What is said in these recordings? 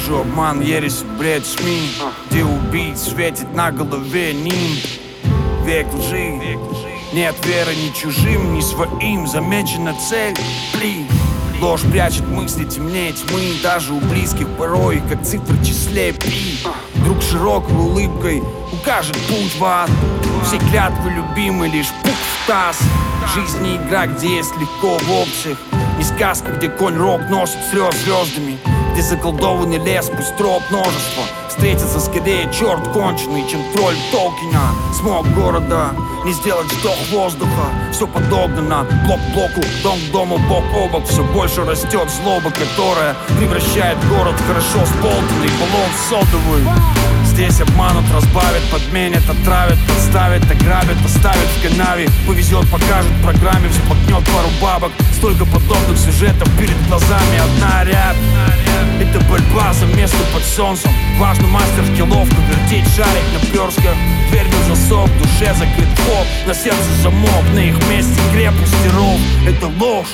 Вижу обман, ересь, бред, СМИ, где убийц светит на голове нимб. Век лжи, нет веры ни чужим, ни своим. Замечена цель, пли. Ложь прячет мысли темнее тьмы. Даже у близких порой, как цифры в числе пи. Друг широкой улыбкой укажет путь в ад. Все клятвы любимы, лишь пук в таз. Жизнь не игра, где есть легко в опциях. Не сказка, где конь рог носит слез звездами. Где заколдованный лес, пусть троп множество. Встретится скорее черт конченый, чем тролль Толкина. Смог города, не сделать вдох воздуха. Все подогнано, блок к блоку, дом к дому, бок о бок. Все больше растет злоба, которая превращает город в хорошо сболтанный баллон содовый. Здесь обманут, разбавят, подменят, отравят, подставят, ограбят, оставят в канаве. Повезет, покажет в программе, всплакнет пару бабок. Столько подобных сюжетов перед глазами, одна ряд. Это борьба за место под солнцем. Важно мастер скилловку, вертеть шарик на персках. Дверь на засов, в душе закрыт вход. На сердце замок, на их месте крепости ров. Это ложь.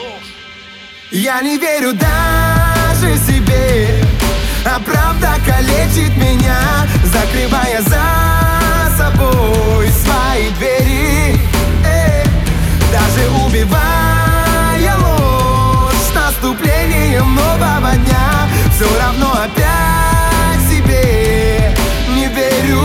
Я не верю даже себе, а правда калечит меня, закрывая за собой свои двери. Даже убивая ложь с наступлением нового дня, все равно опять себе не верю.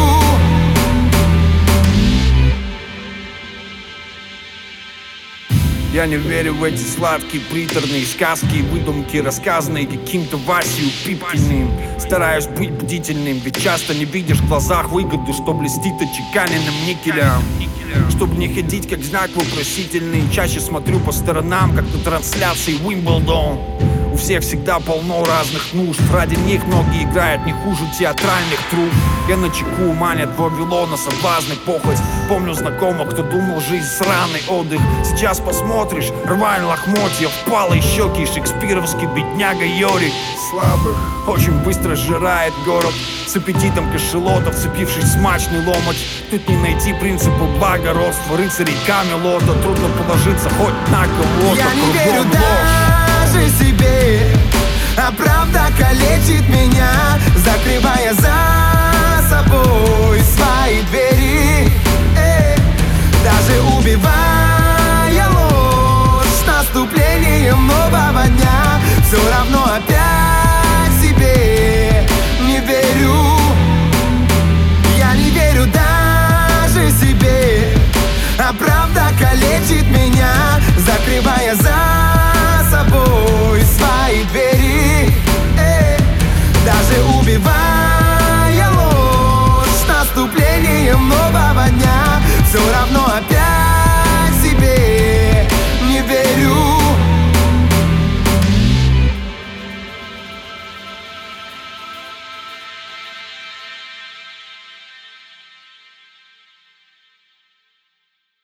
Я не верю в эти сладкие, приторные сказки и выдумки, рассказанные каким-то Васей Пипкиным. Стараюсь быть бдительным, ведь часто не видишь в глазах выгоду, что блестит отчеканенным никелем. Чтобы не ходить как знак вопросительный, чаще смотрю по сторонам, как на трансляции Уимблдон. У всех всегда полно разных нужд, ради них многие играют не хуже театральных труп. Я начеку, манят Вавилона соблазны, похоть. Помню знакомых, кто думал, жизнь сраный отдых. Сейчас посмотришь, рвань лохмотья, впалые щеки, шекспировский бедняга Йорик. Слабых очень быстро сжирает город, с аппетитом кашелота, вцепившись в смачный ломоть. Тут не найти принципы благородства, рыцарей Камелота. Трудно положиться хоть на кого-то. Я не верю даже себе, а правда калечит меня, закрывая за собой свои двери. Даже убивая ложь с наступлением нового дня, все равно опять себе не верю. Я не верю даже себе, а правда калечит меня, закрывая